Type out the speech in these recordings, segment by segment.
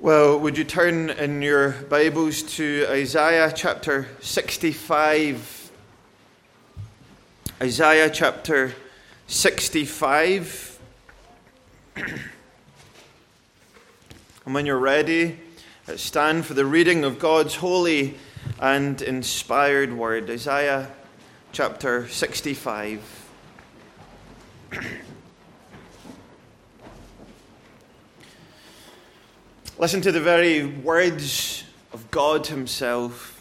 Well, would you turn in your Bibles to Isaiah chapter 65? Isaiah chapter 65. And when you're ready, stand for the reading of God's holy and inspired word. Isaiah chapter 65. Listen to the very words of God himself.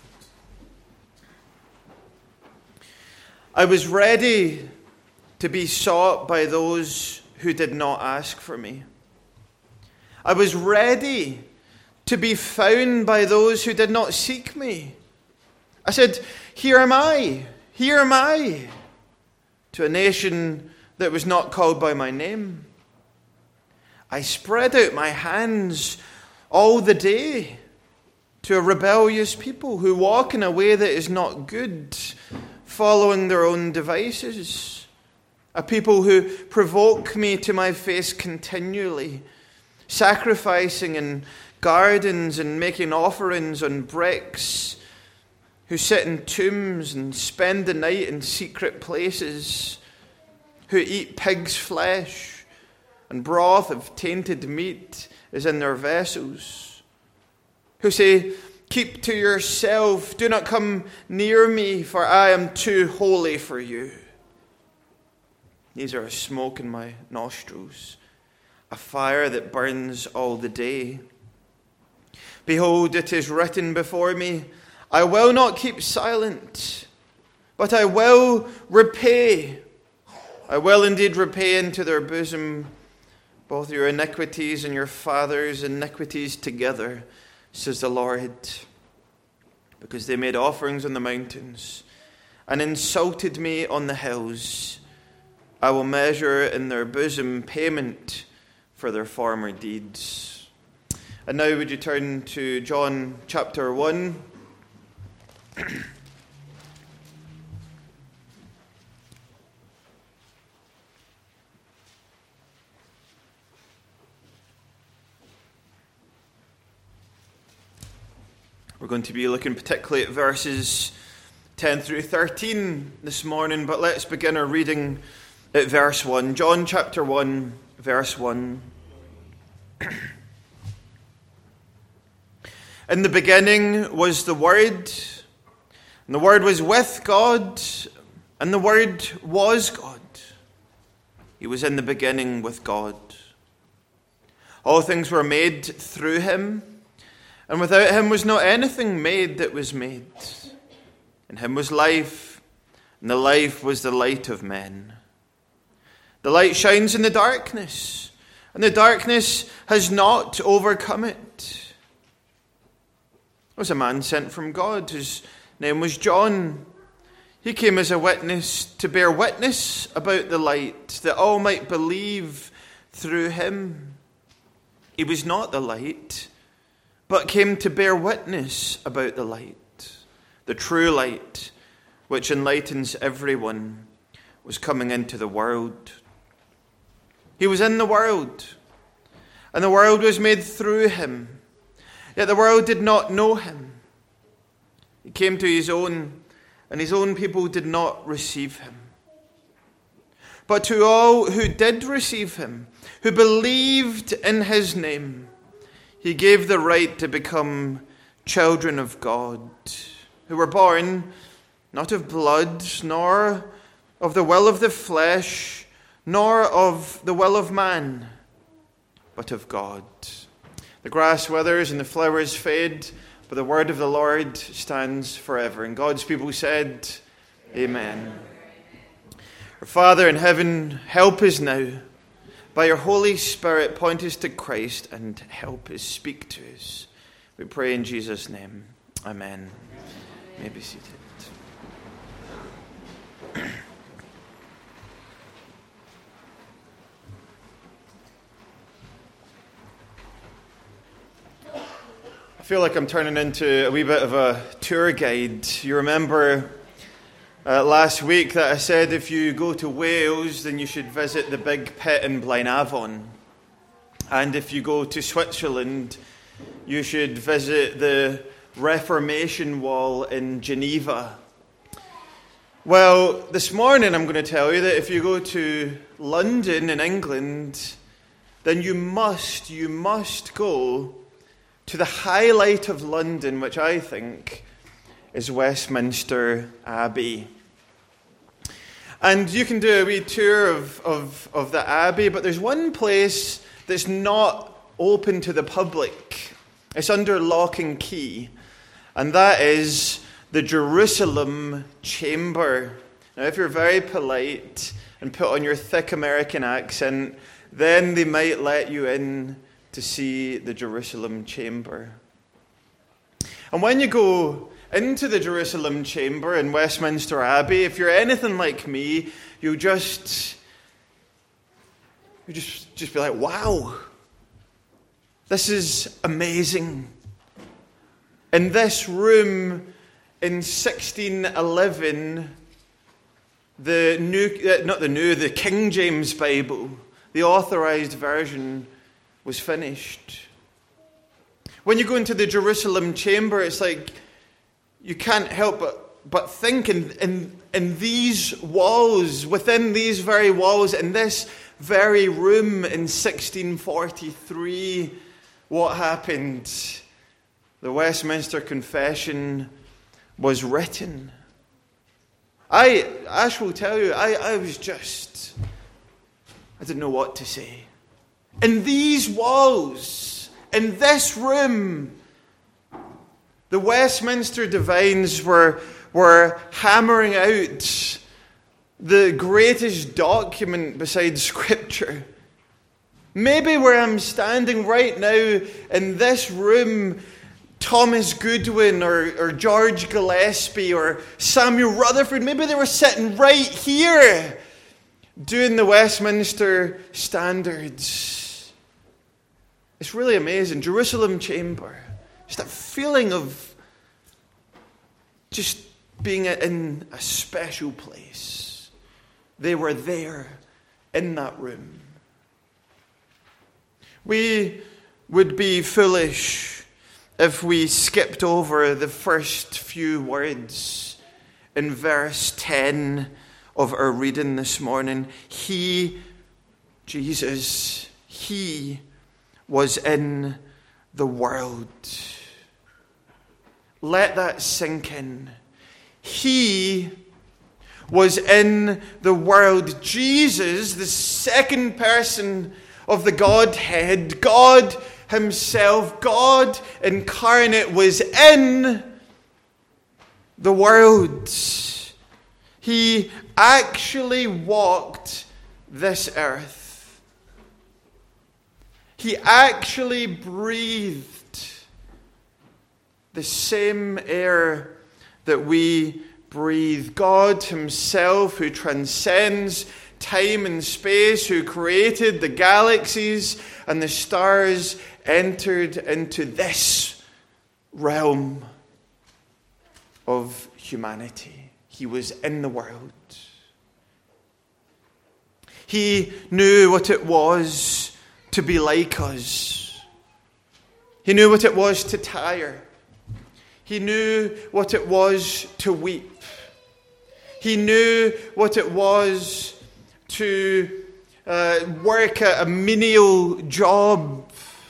I was ready to be sought by those who did not ask for me. I was ready to be found by those who did not seek me. I said, here am I, to a nation that was not called by my name. I spread out my hands all the day to a rebellious people who walk in a way that is not good, following their own devices. A people who provoke me to my face continually, sacrificing in gardens and making offerings on bricks, who sit in tombs and spend the night in secret places, who eat pig's flesh and broth of tainted meat is in their vessels, who say, keep to yourself, do not come near me, for I am too holy for you. These are a smoke in my nostrils, a fire that burns all the day. Behold, it is written before me, I will not keep silent, but I will repay. I will indeed repay into their bosom both your iniquities and your father's iniquities together, says the Lord, because they made offerings on the mountains and insulted me on the hills. I will measure in their bosom payment for their former deeds. And now would you turn to John chapter 1. We're going to be looking particularly at verses 10 through 13 this morning, but let's begin our reading at verse 1. John chapter 1, verse 1. In the beginning was the Word, and the Word was with God, and the Word was God. He was in the beginning with God. All things were made through him, and without him was not anything made that was made. In him was life, and the life was the light of men. The light shines in the darkness, and the darkness has not overcome it. There was a man sent from God, whose name was John. He came as a witness to bear witness about the light, that all might believe through him. He was not the light, but came to bear witness about the light. The true light, which enlightens everyone, was coming into the world. He was in the world, and the world was made through him, yet the world did not know him. He came to his own, and his own people did not receive him. But to all who did receive him, who believed in his name, he gave the right to become children of God, who were born not of blood, nor of the will of the flesh, nor of the will of man, but of God. The grass withers and the flowers fade, but the word of the Lord stands forever. And God's people said, Amen. Our Father in heaven, help us now. By your Holy Spirit, point us to Christ and help us, speak to us. We pray in Jesus' name. Amen. You may be seated. I feel like I'm turning into a wee bit of a tour guide. You remember last week that I said if you go to Wales, then you should visit the big pit in Blaenavon. And if you go to Switzerland, you should visit the Reformation Wall in Geneva. Well, this morning I'm going to tell you that if you go to London in England, then you must go to the highlight of London, which I think is Westminster Abbey. And you can do a wee tour of the Abbey, but there's one place that's not open to the public. It's under lock and key, and that is the Jerusalem Chamber. Now, if you're very polite and put on your thick American accent, then they might let you in to see the Jerusalem Chamber. And when you go into the Jerusalem Chamber in Westminster Abbey, if you're anything like me, you just be like, wow, this is amazing. In this room in 1611, the King James Bible, the authorized version, was finished. When you go into the Jerusalem Chamber, it's like you can't help but think in these walls, within these very walls, in this very room in 1643, what happened? The Westminster Confession was written. Ash will tell you, I didn't know what to say. In these walls, in this room, the Westminster divines were hammering out the greatest document besides Scripture. Maybe where I'm standing right now in this room, Thomas Goodwin or George Gillespie or Samuel Rutherford, maybe they were sitting right here doing the Westminster Standards. It's really amazing. Jerusalem Chamber. Just that feeling of just being in a special place. They were there in that room. We would be foolish if we skipped over the first few words in verse 10 of our reading this morning. He, Jesus, he was in the world. Let that sink in. He was in the world. Jesus, the second person of the Godhead, God himself, God incarnate, was in the world. He actually walked this earth. He actually breathed the same air that we breathe. God himself, who transcends time and space, who created the galaxies and the stars, entered into this realm of humanity. He was in the world. He knew what it was to be like us. He knew what it was to tire. He knew what it was to weep. He knew what it was to work a menial job.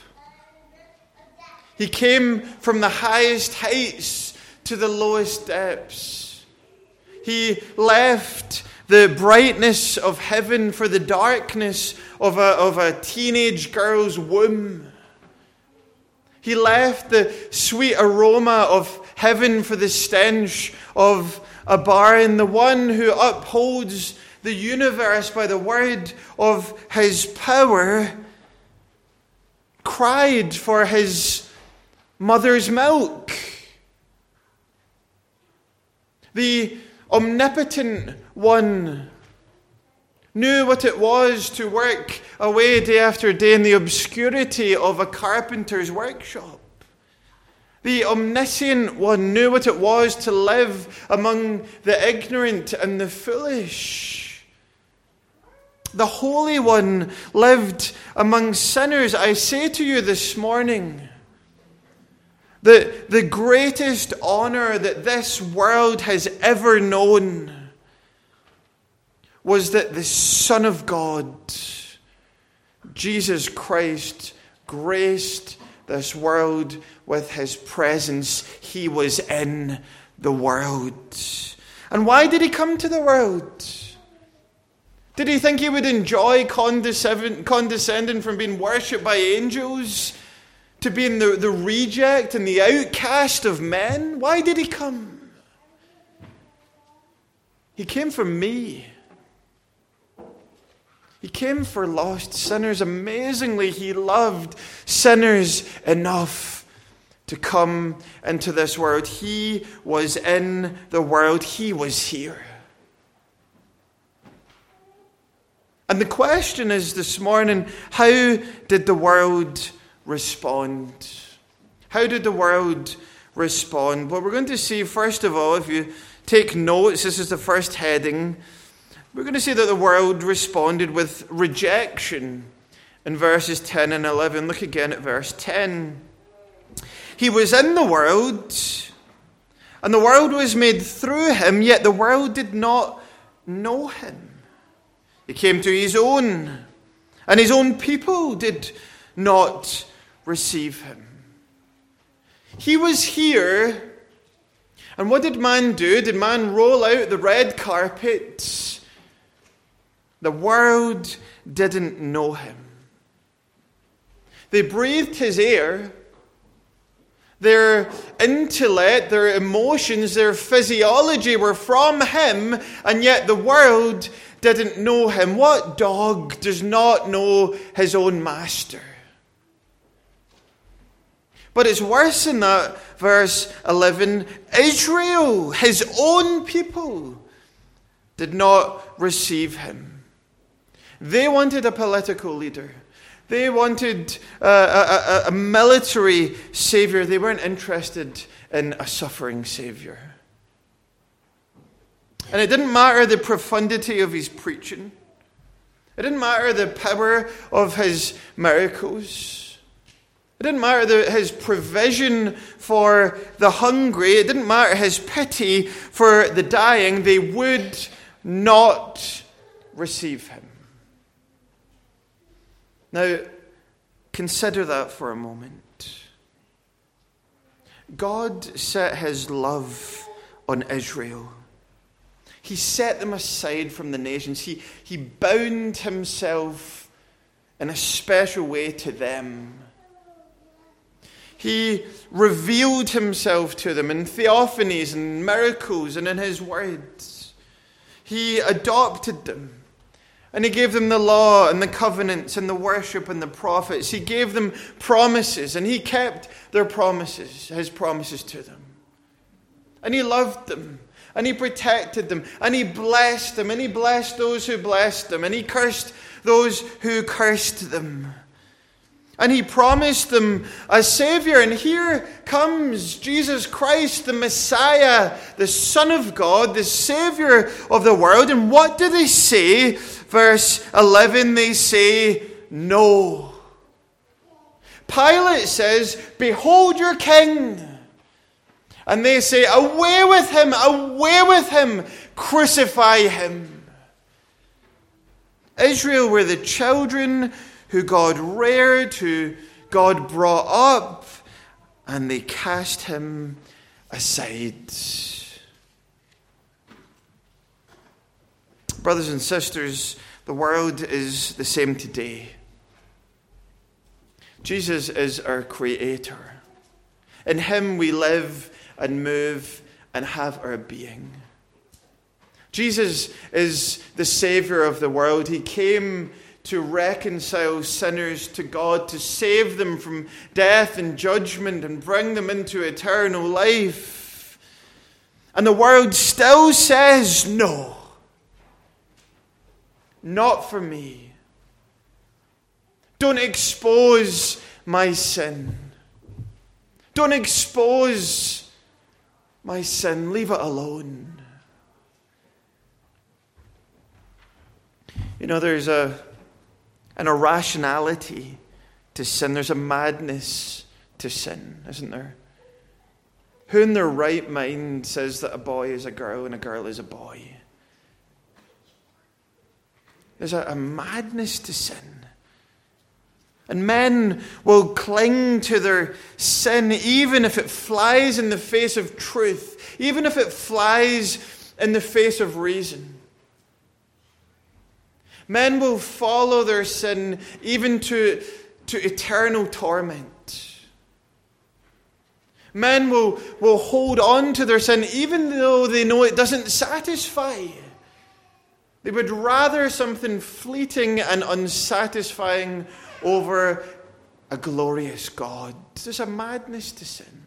He came from the highest heights to the lowest depths. He left the brightness of heaven for the darkness of a teenage girl's womb. He left the sweet aroma of heaven for the stench of a barn. The one who upholds the universe by the word of his power cried for his mother's milk. The omnipotent one knew what it was to work away day after day in the obscurity of a carpenter's workshop. The omniscient one knew what it was to live among the ignorant and the foolish. The Holy One lived among sinners. I say to you this morning, The greatest honor that this world has ever known was that the Son of God, Jesus Christ, graced this world with his presence. He was in the world. And why did he come to the world? Did he think he would enjoy condescending from being worshipped by angels to being the reject and the outcast of men? Why did he come? He came for me. He came for lost sinners. Amazingly, he loved sinners enough to come into this world. He was in the world. He was here. And the question is this morning, how did the world respond? How did the world respond? Well, we're going to see, first of all, if you take notes, this is the first heading. We're going to see that the world responded with rejection in verses 10 and 11. Look again at verse 10. He was in the world, and the world was made through him, yet the world did not know him. He came to his own, and his own people did not receive him. He was here, and what did man do? Did man roll out the red carpet? The world didn't know him. They breathed his air. Their intellect, their emotions, their physiology were from him, and yet the world didn't know him. What dog does not know his own master? But it's worse than that. Verse 11, Israel, his own people, did not receive him. They wanted a political leader. They wanted a military savior. They weren't interested in a suffering savior. And it didn't matter the profundity of his preaching. It didn't matter the power of his miracles. It didn't matter his provision for the hungry. It didn't matter his pity for the dying. They would not receive him. Now, consider that for a moment. God set his love on Israel. He set them aside from the nations. He bound himself in a special way to them. He revealed himself to them in theophanies and miracles and in his words. He adopted them. And he gave them the law and the covenants and the worship and the prophets. He gave them promises, and he kept their promises, his promises to them. And he loved them, and he protected them, and he blessed them, and he blessed those who blessed them, and he cursed those who cursed them. And he promised them a Savior. And here comes Jesus Christ, the Messiah, the Son of God, the Savior of the world. And what do they say? Verse 11, they say, no. Pilate says, behold your king. And they say, away with him, crucify him. Israel were the children who God reared, who God brought up, and they cast him aside. Brothers and sisters, the world is the same today. Jesus is our creator. In him we live and move and have our being. Jesus is the Savior of the world. He came to reconcile sinners to God, to save them from death and judgment and bring them into eternal life. And the world still says, no, not for me. Don't expose my sin. Don't expose my sin. Leave it alone. You know, there's an irrationality to sin. There's a madness to sin, isn't there? Who in their right mind says that a boy is a girl and a girl is a boy? There's a madness to sin. And men will cling to their sin even if it flies in the face of truth, even if it flies in the face of reason. Men will follow their sin even to eternal torment. Men will hold on to their sin even though they know it doesn't satisfy. They would rather something fleeting and unsatisfying over a glorious God. There's a madness to sin.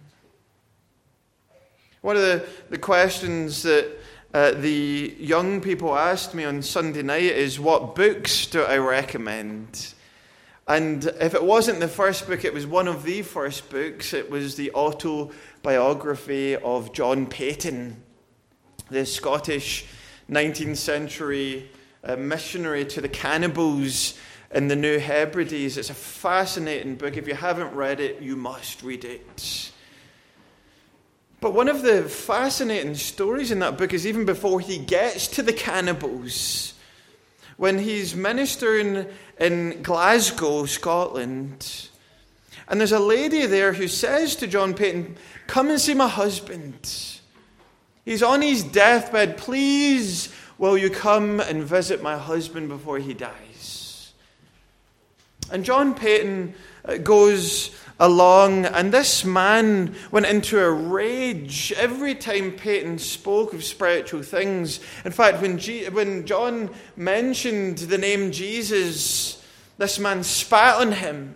One of the questions that the young people asked me on Sunday night is, what books do I recommend? And if it wasn't the first book, it was one of the first books. It was the autobiography of John Paton, the Scottish 19th century missionary to the cannibals in the New Hebrides. It's a fascinating book. If you haven't read it, you must read it. But one of the fascinating stories in that book is even before he gets to the cannibals. When he's ministering in Glasgow, Scotland, and there's a lady there who says to John Paton, "Come and see my husband. He's on his deathbed. Please, will you come and visit my husband before he dies?" And John Paton goes along, and this man went into a rage every time Paton spoke of spiritual things. In fact, when John mentioned the name Jesus, this man spat on him.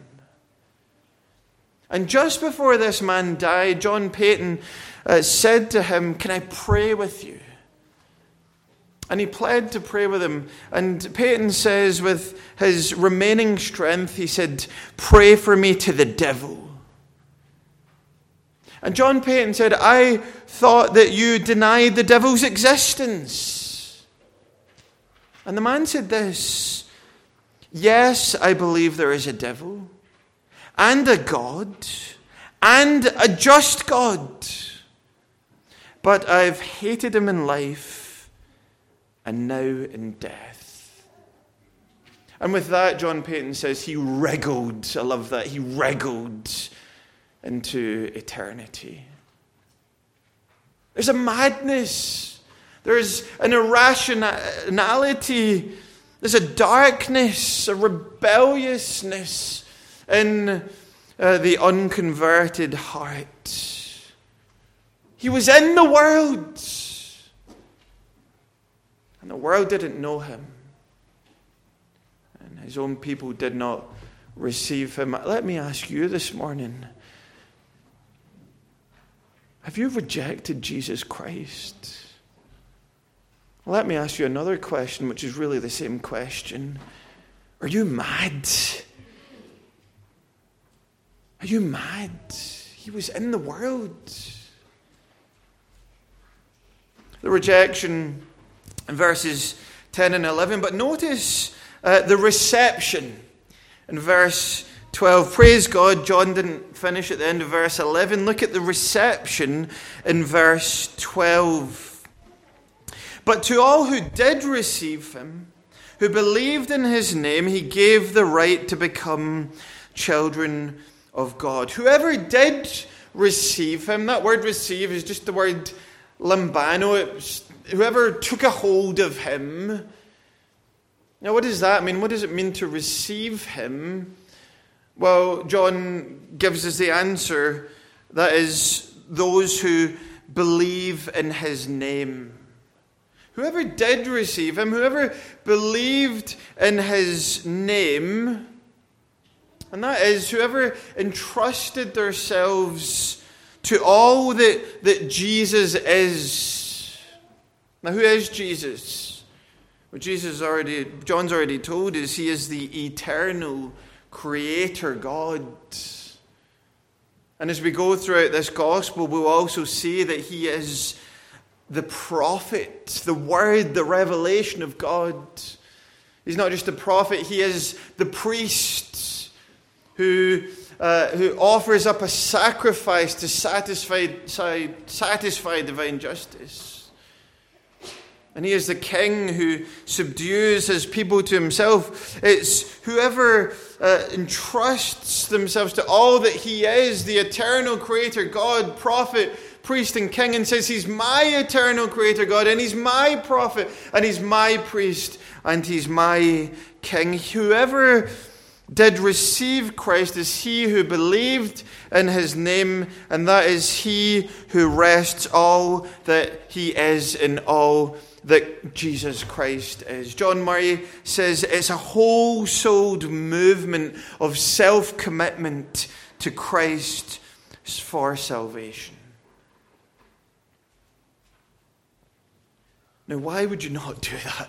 And just before this man died, John Paton said to him, "Can I pray with you?" And he pled to pray with him. And Paton says, with his remaining strength, he said, "Pray for me to the devil." And John Paton said, "I thought that you denied the devil's existence." And the man said this, "Yes, I believe there is a devil, and a God, and a just God. But I've hated him in life, and now in death." And with that, John Paton says he wriggled. I love that. He wriggled into eternity. There's a madness. There's an irrationality. There's a darkness, a rebelliousness in the unconverted heart. He was in the world, and the world didn't know him. And his own people did not receive him. Let me ask you this morning, have you rejected Jesus Christ? Let me ask you another question, which is really the same question. Are you mad? Are you mad? He was in the world. The rejection in verses 10 and 11. But notice the reception in verse 12. Praise God, John didn't finish at the end of verse 11. Look at the reception in verse 12. "But to all who did receive him, who believed in his name, he gave the right to become children of God." Whoever did receive him, that word receive is just the word lambano. It's whoever took a hold of him. Now, what does that mean? What does it mean to receive him? Well, John gives us the answer. That is, those who believe in his name. Whoever did receive him, whoever believed in his name, and that is, whoever entrusted themselves to all that Jesus is. Now, who is Jesus? Well, John's already told us, he is the eternal Creator God. And as we go throughout this gospel, we'll also see that he is the prophet, the word, the revelation of God. He's not just a prophet, he is the priest who offers up a sacrifice to satisfy divine justice. And he is the king who subdues his people to himself. It's whoever entrusts themselves to all that he is, the eternal creator, God, prophet, priest, and king, and says, he's my eternal creator God, and he's my prophet, and he's my priest, and he's my king. Whoever did receive Christ is he who believed in his name, and that is he who rests all that he is in all that Jesus Christ is. John Murray says it's a whole-souled movement of self-commitment to Christ for salvation. Now, why would you not do that?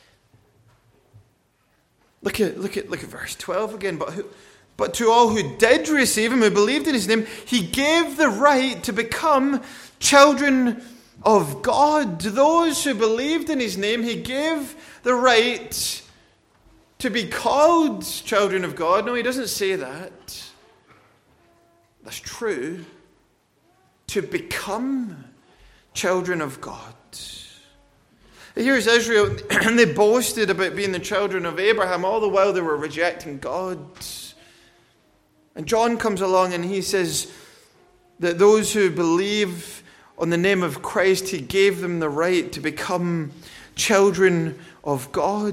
Look at verse 12 again. But to all who did receive him, who believed in his name, he gave the right to become children of God. Those who believed in his name, he gave the right to be called children of God. No, he doesn't say that. That's true. To become children of God. Here's Israel, and they boasted about being the children of Abraham, all the while they were rejecting God. And John comes along and he says that those who believe on the name of Christ, he gave them the right to become children of God.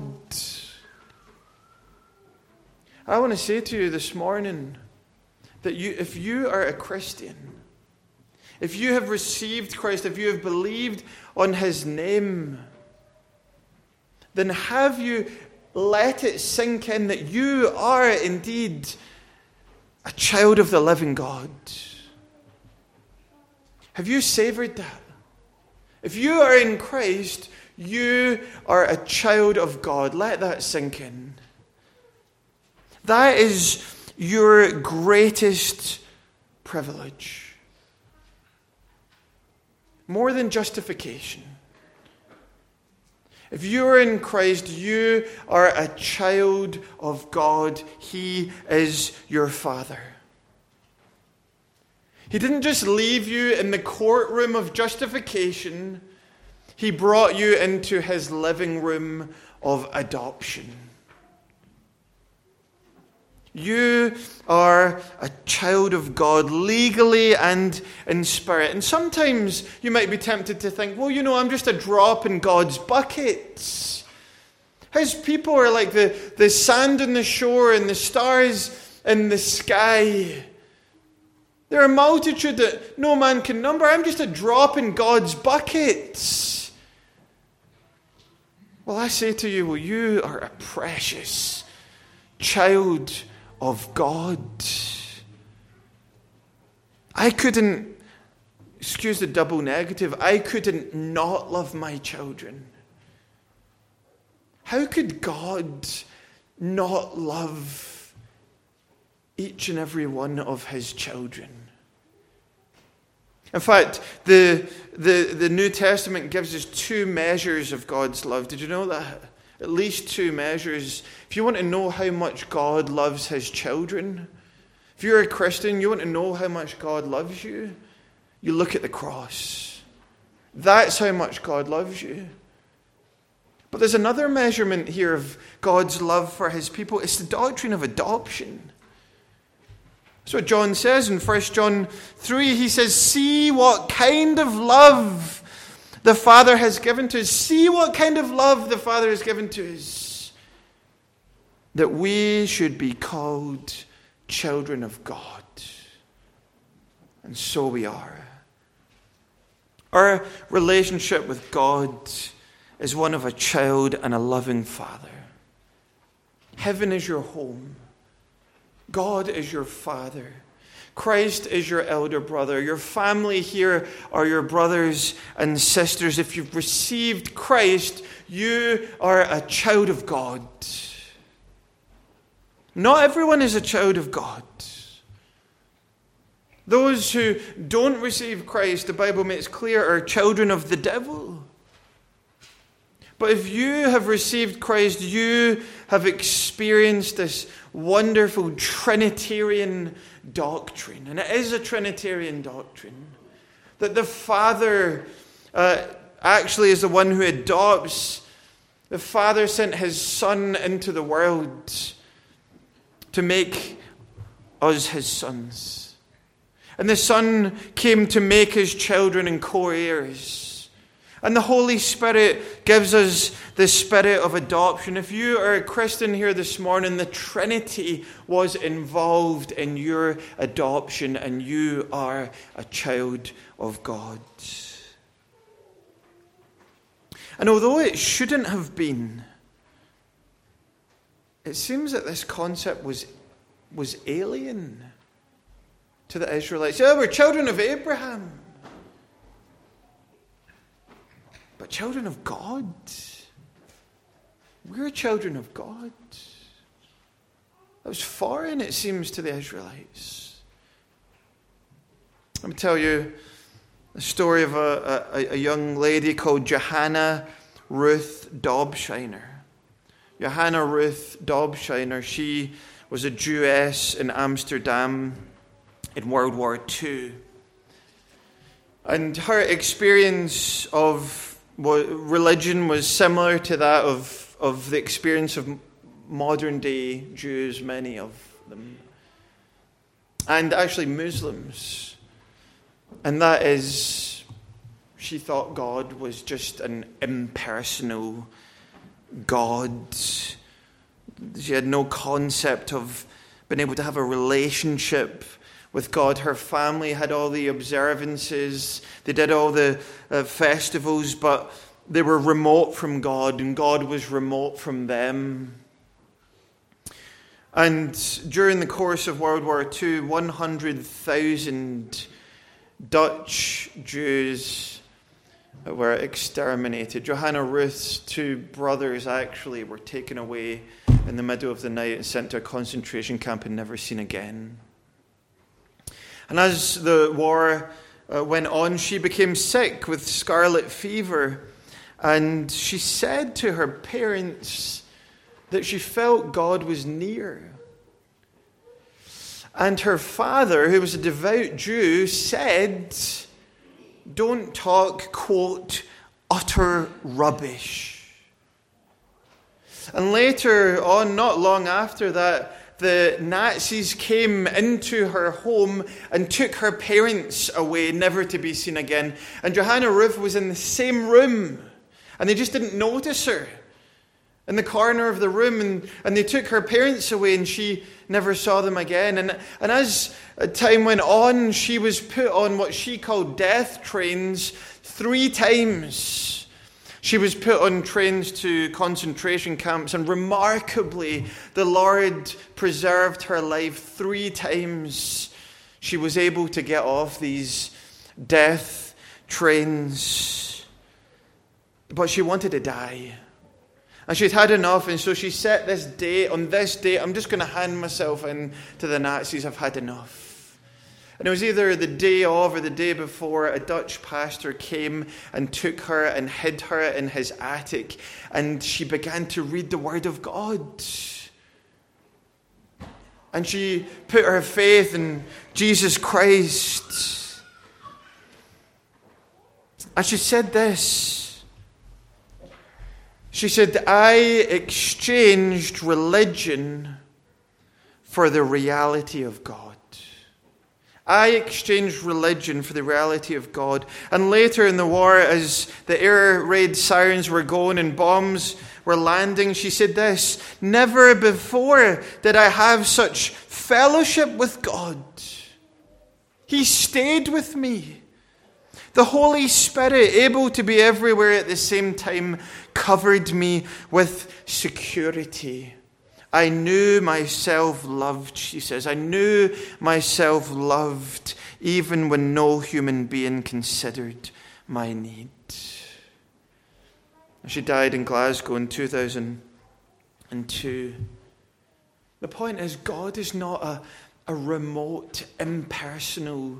I want to say to you this morning that if you are a Christian, if you have received Christ, if you have believed on his name, then have you let it sink in that you are indeed a child of the living God? Have you savored that? If you are in Christ, you are a child of God. Let that sink in. That is your greatest privilege. More than justification. If you are in Christ, you are a child of God. He is your Father. He didn't just leave you in the courtroom of justification. He brought you into his living room of adoption. You are a child of God legally and in spirit. And sometimes you might be tempted to think, well, I'm just a drop in God's bucket. His people are like the sand on the shore and the stars in the sky. There are a multitude that no man can number. I'm just a drop in God's bucket. Well, I say to you, you are a precious child of God. I couldn't, excuse the double negative, I couldn't not love my children. How could God not love each and every one of his children? In fact, the New Testament gives us two measures of God's love. Did you know that? At least two measures. If you want to know how much God loves his children, if you're a Christian, you want to know how much God loves you, you look at the cross. That's how much God loves you. But there's another measurement here of God's love for his people. It's the doctrine of adoption. That's what John says in 1 John 3. He says, see what kind of love the Father has given to us. See what kind of love the Father has given to us. That we should be called children of God. And so we are. Our relationship with God is one of a child and a loving Father. Heaven is your home. God is your Father. Christ is your elder brother. Your family here are your brothers and sisters. If you've received Christ, you are a child of God. Not everyone is a child of God. Those who don't receive Christ, the Bible makes clear, are children of the devil. But if you have received Christ, you have experienced this wonderful Trinitarian doctrine. And it is a Trinitarian doctrine. That the Father actually is the one who adopts. The Father sent his Son into the world to make us his sons. And the Son came to make us children and co-heirs. And the Holy Spirit gives us the spirit of adoption. If you are a Christian here this morning, the Trinity was involved in your adoption, and you are a child of God. And although it shouldn't have been, it seems that this concept was alien to the Israelites. Yeah, we're children of Abraham. But children of God. We're children of God. That was foreign, it seems, to the Israelites. Let me tell you the story of a young lady called Johanna Ruth Dobshiner. Johanna Ruth Dobshiner, she was a Jewess in Amsterdam in World War II. And her experience of religion was similar to that of the experience of modern day Jews, many of them. And actually Muslims. And that is, she thought God was just an impersonal God. She had no concept of being able to have a relationship with God. Her family had all the observances. They did all the festivals, but they were remote from God, and God was remote from them. And during the course of World War II, 100,000 Dutch Jews were exterminated. Johanna Ruth's two brothers actually were taken away in the middle of the night and sent to a concentration camp and never seen again. And as the war went on, she became sick with scarlet fever. And she said to her parents that she felt God was near. And her father, who was a devout Jew, said, "Don't talk, quote, utter rubbish." And later on, not long after that, the Nazis came into her home and took her parents away, never to be seen again. And Johanna Ruth was in the same room, and they just didn't notice her in the corner of the room, and they took her parents away, and she never saw them again. And as time went on, she was put on what she called death trains 3 times. She was put on trains to concentration camps, and remarkably, the Lord preserved her life 3 times. She was able to get off these death trains, but she wanted to die. And she'd had enough, and so she set this date. On this date, I'm just going to hand myself in to the Nazis. I've had enough. And it was either the day of or the day before, a Dutch pastor came and took her and hid her in his attic, and she began to read the Word of God. And she put her faith in Jesus Christ. And she said this. She said, "I exchanged religion for the reality of God." I exchanged religion for the reality of God. And later in the war, as the air raid sirens were going and bombs were landing, she said this, "Never before did I have such fellowship with God. He stayed with me. The Holy Spirit, able to be everywhere at the same time, covered me with security. I knew myself loved," she says. "I knew myself loved even when no human being considered my need." She died in Glasgow in 2002. The point is, God is not a remote, impersonal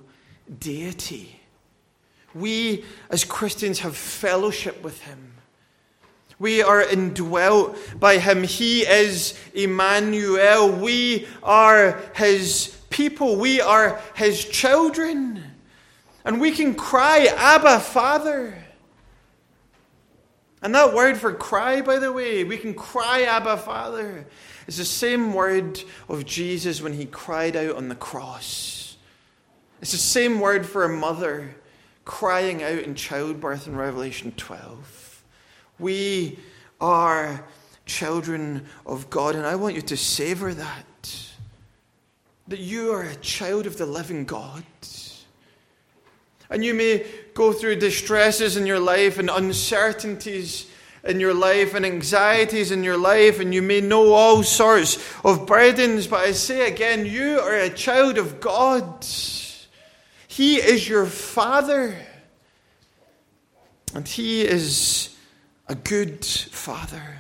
deity. We, as Christians, have fellowship with him. We are indwelt by him. He is Emmanuel. We are his people. We are his children. And we can cry, Abba, Father. And that word for cry, by the way, we can cry, Abba, Father, is the same word of Jesus when he cried out on the cross. It's the same word for a mother crying out in childbirth in Revelation 12. We are children of God, and I want you to savor that you are a child of the living God. And you may go through distresses in your life and uncertainties in your life and anxieties in your life, and you may know all sorts of burdens, but I say again, you are a child of God. He is your Father, and he is a good Father.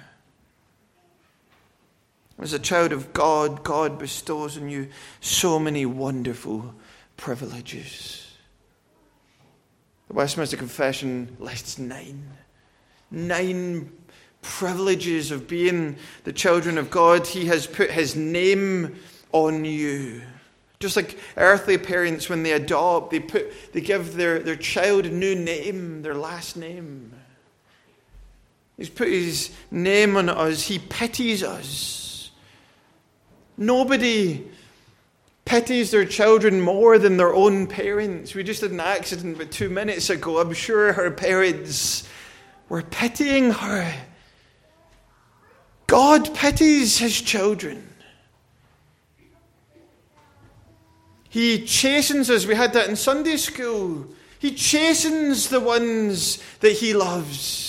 As a child of God, God bestows on you so many wonderful privileges. The Westminster Confession lists 9 privileges of being the children of God. He has put his name on you. Just like earthly parents, when they adopt, they give their child a new name, their last name. He's put his name on us. He pities us. Nobody pities their children more than their own parents. We just had an accident about 2 minutes ago. I'm sure her parents were pitying her. God pities his children. He chastens us. We had that in Sunday school. He chastens the ones that he loves.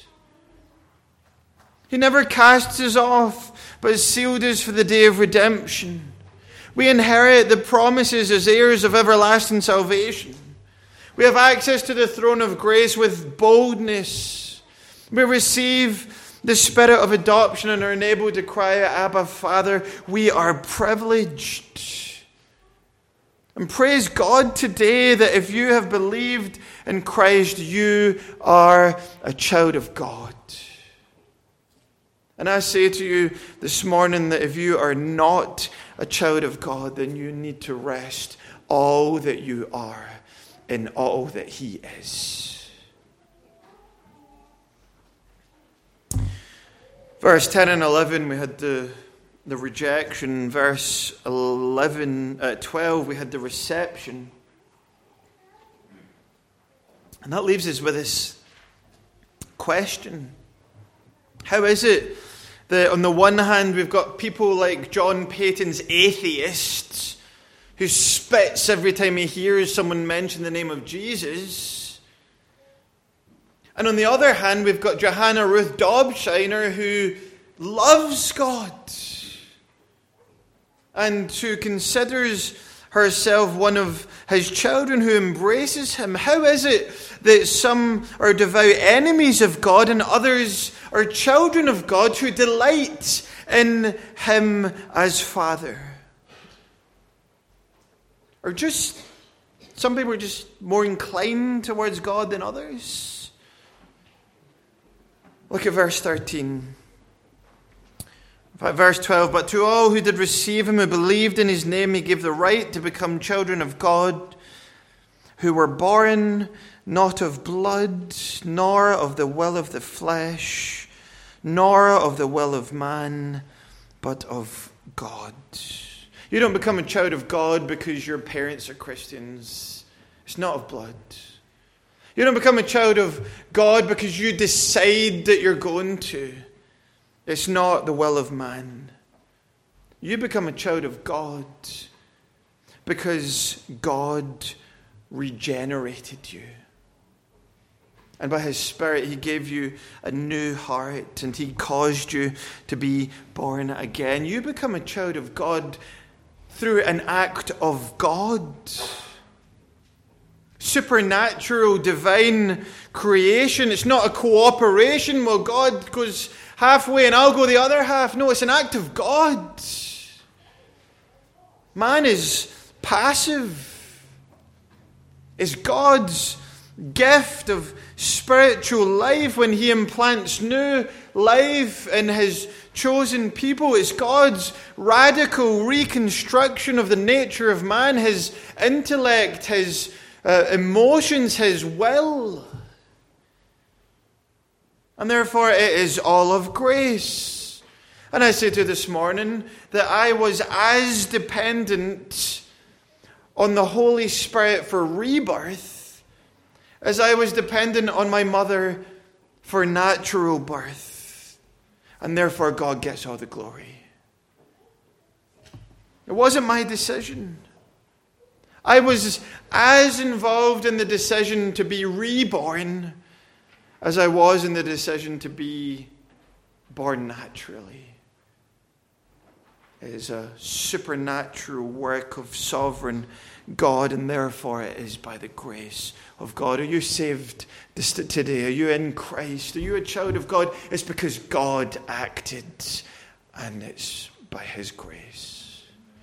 He never casts us off, but has sealed us for the day of redemption. We inherit the promises as heirs of everlasting salvation. We have access to the throne of grace with boldness. We receive the spirit of adoption and are enabled to cry, Abba, Father. We are privileged. And praise God today that if you have believed in Christ, you are a child of God. And I say to you this morning that if you are not a child of God, then you need to rest all that you are in all that he is. Verse 10 and 11, we had the rejection. Verse 12, we had the reception. And that leaves us with this question. How is it that on the one hand we've got people like John Payton's atheists who spits every time he hears someone mention the name of Jesus, and on the other hand we've got Johanna Ruth Dobshiner who loves God and who considers herself one of his children, who embraces him? How is it that some are devout enemies of God and others are children of God who delight in him as Father? Or just some people are just more inclined towards God than others? Look at verse 13. Verse 12, but to all who did receive him, who believed in his name, he gave the right to become children of God, who were born not of blood, nor of the will of the flesh, nor of the will of man, but of God. You don't become a child of God because your parents are Christians. It's not of blood. You don't become a child of God because you decide that you're going to. It's not the will of man. You become a child of God because God regenerated you. And by his Spirit, he gave you a new heart and he caused you to be born again. You become a child of God through an act of God. Supernatural, divine creation. It's not a cooperation. Well, God goes halfway and I'll go the other half. No, it's an act of God. Man is passive. It's God's gift of spiritual life, when he implants new life in his chosen people. It's God's radical reconstruction of the nature of man, his intellect, his emotions, his will. And therefore it is all of grace. And I say to you this morning that I was as dependent on the Holy Spirit for rebirth as I was dependent on my mother for natural birth. And therefore God gets all the glory. It wasn't my decision. I was as involved in the decision to be reborn as I was in the decision to be born naturally. It is a supernatural work of sovereign God, and therefore it is by the grace of God. Are you saved today? Are you in Christ? Are you a child of God? It's because God acted, and it's by his grace.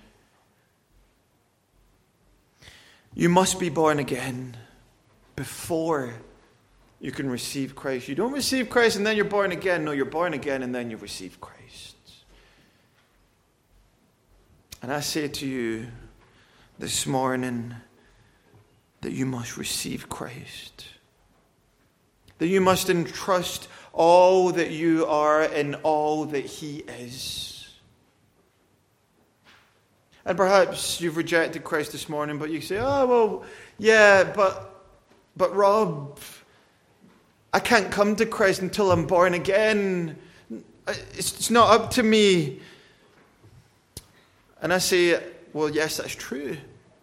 You must be born again before you can receive Christ. You don't receive Christ and then you're born again. No, you're born again and then you receive Christ. And I say to you this morning that you must receive Christ. That you must entrust all that you are in all that he is. And perhaps you've rejected Christ this morning, but you say, oh, well, yeah, but Rob, I can't come to Christ until I'm born again. It's not up to me. And I say, well, yes, that's true.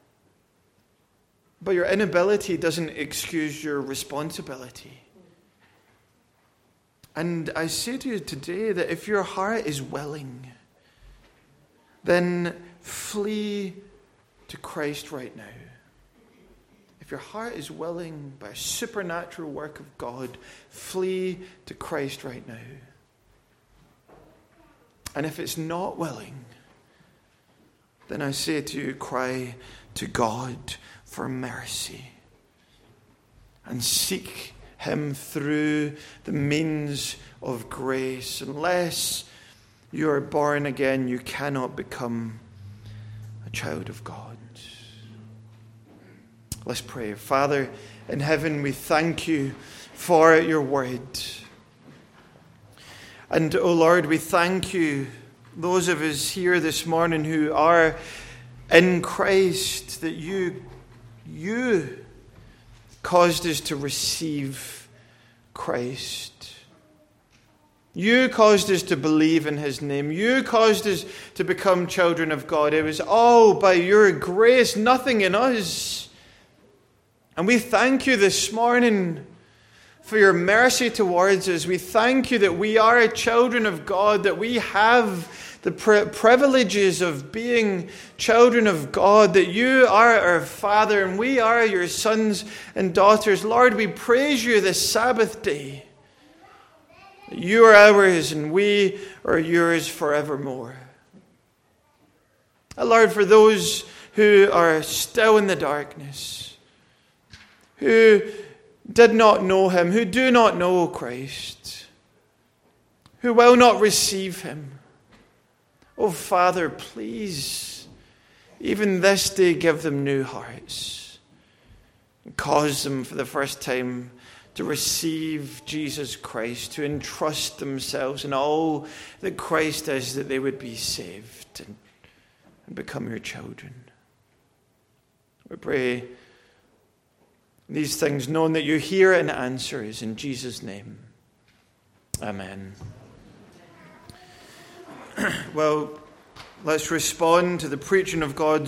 But your inability doesn't excuse your responsibility. And I say to you today that if your heart is willing, then flee to Christ right now. If your heart is willing, by a supernatural work of God, flee to Christ right now. And if it's not willing, then I say to you, cry to God for mercy and seek him through the means of grace. Unless you are born again, you cannot become a child of God. Let's pray. Father in heaven, we thank you for your word. And, O Lord, we thank you, those of us here this morning who are in Christ, that you caused us to receive Christ. You caused us to believe in his name. You caused us to become children of God. It was all by your grace, nothing in us. And we thank you this morning for your mercy towards us. We thank you that we are children of God, that we have the privileges of being children of God, that you are our Father and we are your sons and daughters. Lord, we praise you this Sabbath day. You are ours and we are yours forevermore. Lord, for those who are still in the darkness, who did not know him, who do not know Christ, who will not receive him, oh, Father, please, even this day, give them new hearts. Cause them for the first time to receive Jesus Christ, to entrust themselves in all that Christ is, that they would be saved and become your children. We pray these things, knowing that you hear and answer is in Jesus' name. Amen. Well, let's respond to the preaching of God's